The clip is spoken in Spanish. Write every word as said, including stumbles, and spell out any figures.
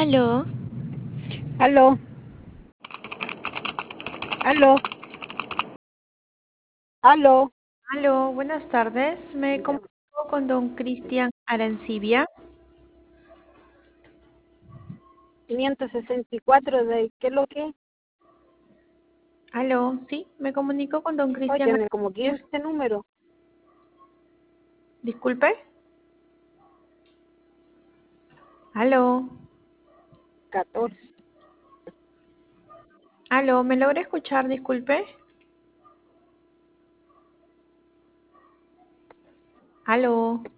Aló, Aló, aló, aló. aló, buenas tardes. Me comunico con don Cristian Arancibia. quinientos sesenta y cuatro de qué es lo que. Aló, sí, me comunico con don Hoy Cristian tiene como Arancibia. quince números. Disculpe. Aló, catorce. aló, ¿me logra escuchar? Disculpe. Aló.